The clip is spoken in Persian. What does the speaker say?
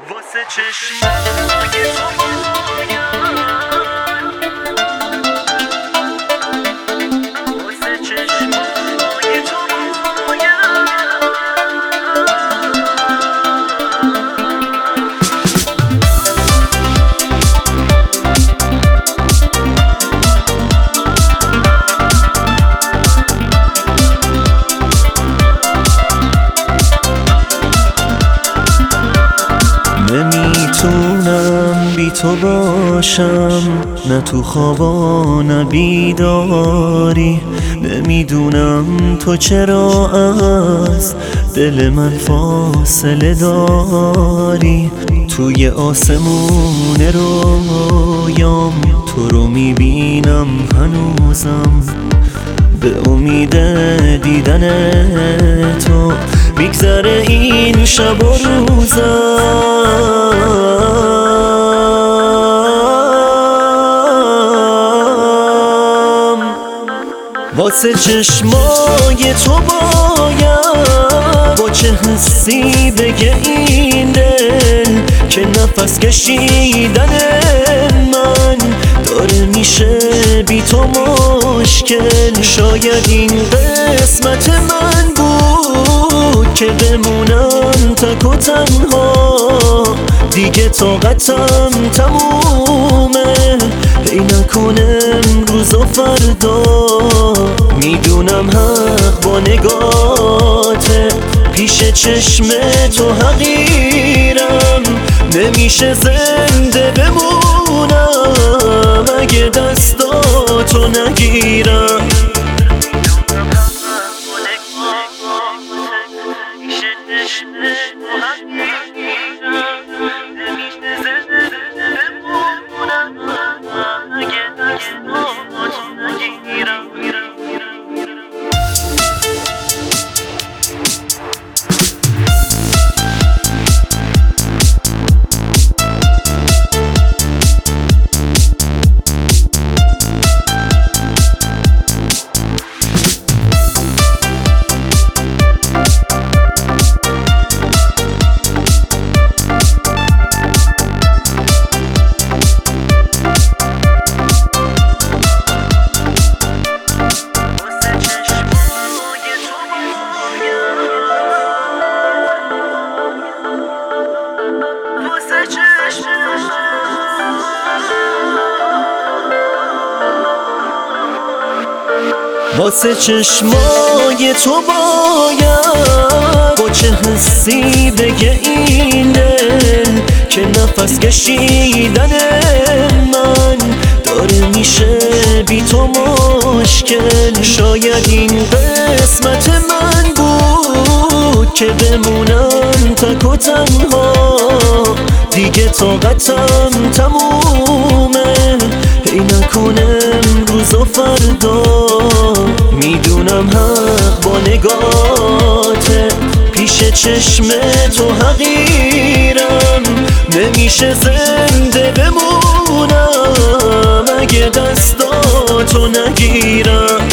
واسه چشمای تو باید، واسه چشمای تو نمیتونم بی تو باشم، نه تو خوابا نه بیداری. نمیدونم تو چرا از دل من فاصله داری. توی آسمون رویام تو رو میبینم هنوزم، به امید دیدن تو میگذره این شب و روزم. واسه چشمای تو باید با چه حسی بگه این دل که نفس کشیدن من داره میشه بی تو مشکل. شاید این قسمت من بود که بمونم تک و تنها، دیگه طاقتم تمومه ای نکنه امروز و فردا. میدونم حق با نگاته، پیش چشم تو حقیرم. نمیشه زنده بمونم اگه دستاتو نگیرم. واسه چشمای تو باید با چه حسی بگه این دل که نفس کشیدن من داره میشه بی تو مشکل. شاید این قسمت من بود که بمونم تک و تنها، دیگه طاقتم تمومه ای نکنه امروز و فردا. میدونم حق با نگاته، پیش چشم تو حقیرم. نمیشه زنده بمونم اگه دستاتو نگیرم.